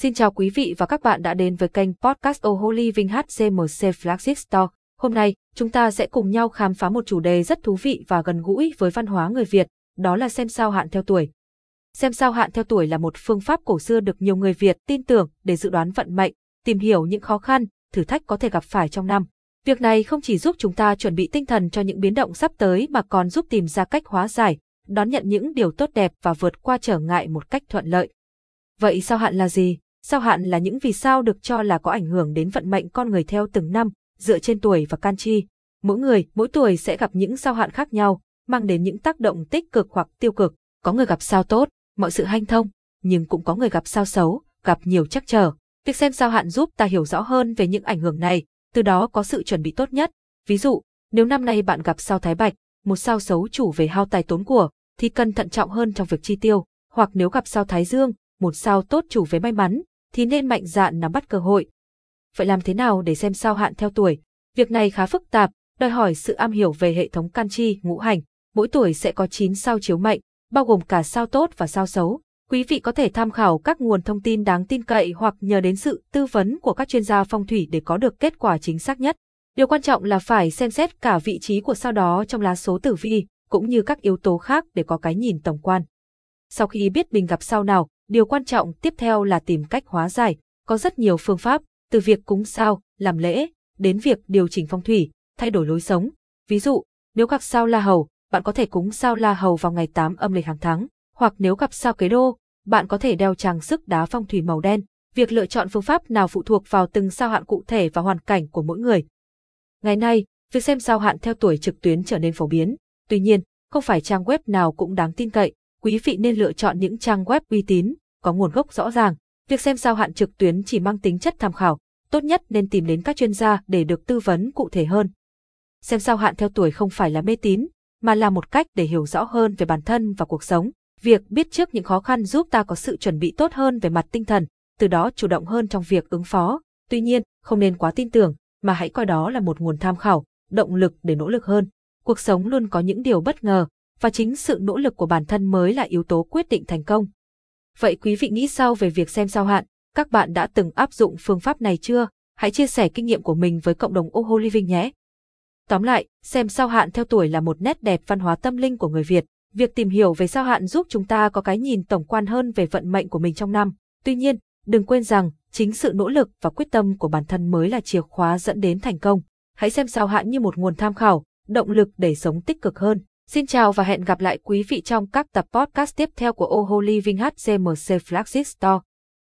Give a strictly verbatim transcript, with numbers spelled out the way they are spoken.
Xin chào quý vị và các bạn đã đến với kênh podcast Oh Holy Living hát xê em xê Flagship Store. Hôm nay, chúng ta sẽ cùng nhau khám phá một chủ đề rất thú vị và gần gũi với văn hóa người Việt, đó là xem sao hạn theo tuổi. Xem sao hạn theo tuổi là một phương pháp cổ xưa được nhiều người Việt tin tưởng để dự đoán vận mệnh, tìm hiểu những khó khăn, thử thách có thể gặp phải trong năm. Việc này không chỉ giúp chúng ta chuẩn bị tinh thần cho những biến động sắp tới mà còn giúp tìm ra cách hóa giải, đón nhận những điều tốt đẹp và vượt qua trở ngại một cách thuận lợi. Vậy sao hạn là gì? Sao hạn là những vì sao được cho là có ảnh hưởng đến vận mệnh con người theo từng năm, dựa trên tuổi và can chi. Mỗi người, mỗi tuổi sẽ gặp những sao hạn khác nhau, mang đến những tác động tích cực hoặc tiêu cực. Có người gặp sao tốt, mọi sự hanh thông, nhưng cũng có người gặp sao xấu, gặp nhiều trắc trở. Việc xem sao hạn giúp ta hiểu rõ hơn về những ảnh hưởng này, từ đó có sự chuẩn bị tốt nhất. Ví dụ, nếu năm nay bạn gặp sao Thái Bạch, một sao xấu chủ về hao tài tốn của, thì cần thận trọng hơn trong việc chi tiêu. Hoặc nếu gặp sao Thái Dương, một sao tốt chủ về may mắn, thì nên mạnh dạn nắm bắt cơ hội. Vậy làm thế nào để xem sao hạn theo tuổi? Việc này khá phức tạp, đòi hỏi sự am hiểu về hệ thống can chi, ngũ hành. Mỗi tuổi sẽ có chín sao chiếu mệnh, bao gồm cả sao tốt và sao xấu. Quý vị có thể tham khảo các nguồn thông tin đáng tin cậy hoặc nhờ đến sự tư vấn của các chuyên gia phong thủy để có được kết quả chính xác nhất. Điều quan trọng là phải xem xét cả vị trí của sao đó trong lá số tử vi, cũng như các yếu tố khác để có cái nhìn tổng quan. Sau khi biết mình gặp sao nào, điều quan trọng tiếp theo là tìm cách hóa giải. Có rất nhiều phương pháp, từ việc cúng sao, làm lễ, đến việc điều chỉnh phong thủy, thay đổi lối sống. Ví dụ, nếu gặp sao La Hầu, bạn có thể cúng sao La Hầu vào ngày tám âm lịch hàng tháng. Hoặc nếu gặp sao Kế Đô, bạn có thể đeo trang sức đá phong thủy màu đen. Việc lựa chọn phương pháp nào phụ thuộc vào từng sao hạn cụ thể và hoàn cảnh của mỗi người. Ngày nay, việc xem sao hạn theo tuổi trực tuyến trở nên phổ biến. Tuy nhiên, không phải trang web nào cũng đáng tin cậy. Quý vị nên lựa chọn những trang web uy tín, có nguồn gốc rõ ràng. Việc xem sao hạn trực tuyến chỉ mang tính chất tham khảo, tốt nhất nên tìm đến các chuyên gia để được tư vấn cụ thể hơn. Xem sao hạn theo tuổi không phải là mê tín, mà là một cách để hiểu rõ hơn về bản thân và cuộc sống. Việc biết trước những khó khăn giúp ta có sự chuẩn bị tốt hơn về mặt tinh thần, từ đó chủ động hơn trong việc ứng phó. Tuy nhiên, không nên quá tin tưởng, mà hãy coi đó là một nguồn tham khảo, động lực để nỗ lực hơn. Cuộc sống luôn có những điều bất ngờ, và chính sự nỗ lực của bản thân mới là yếu tố quyết định thành công. Vậy quý vị nghĩ sao về việc xem sao hạn? Các bạn đã từng áp dụng phương pháp này chưa? Hãy chia sẻ kinh nghiệm của mình với cộng đồng Oh Holy Living nhé! Tóm lại, xem sao hạn theo tuổi là một nét đẹp văn hóa tâm linh của người Việt. Việc tìm hiểu về sao hạn giúp chúng ta có cái nhìn tổng quan hơn về vận mệnh của mình trong năm. Tuy nhiên, đừng quên rằng, chính sự nỗ lực và quyết tâm của bản thân mới là chìa khóa dẫn đến thành công. Hãy xem sao hạn như một nguồn tham khảo, động lực để sống tích cực hơn. Xin chào và hẹn gặp lại quý vị trong các tập podcast tiếp theo của Oh Holy Living hát xê em xê Flagship Store.